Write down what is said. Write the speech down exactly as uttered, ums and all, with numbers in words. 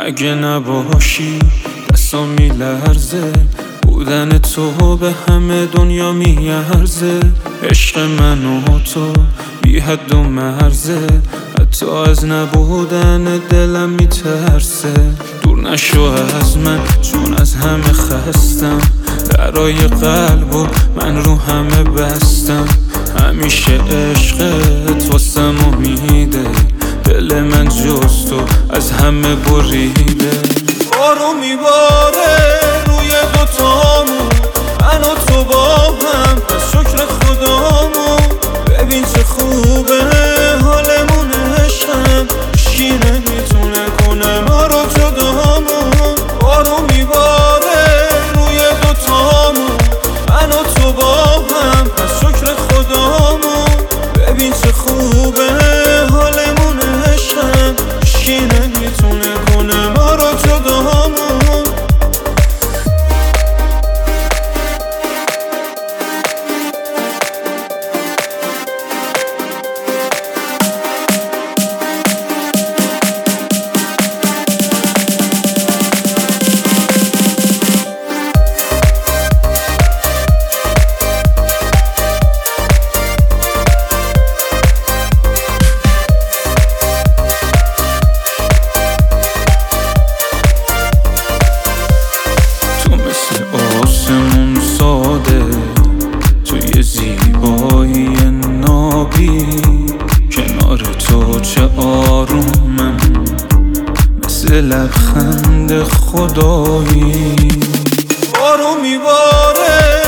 اگه نباشی دستم میلرزه، بودن تو به همه دنیا میارزه. عشق من و تو بی حد و مرزه، حتی از نبودن دلم میترسه. دور نشو از من چون از همه خستم، درای قلب و من رو همه بستم. همیشه عشقت واسم امیده، دل من جز تو از همه بریده. بارو میباره روی دوتامون، من و تو با هم از شکر خدامون. ببین چه خوبه حالمون، عشقم هیچکی نمیتونه کنه ما رو جدامون. بارو میباره روی دوتامون، من و تو با هم از شکر خدامون. ببین چه خوبه حالمون، عشقم هیچکی نمیتونه کنه ما رو جدامون. آسمون ساده توی زیبایی نابی، کنار تو چه آرومم مثل لبخند خدایی. بارو میباره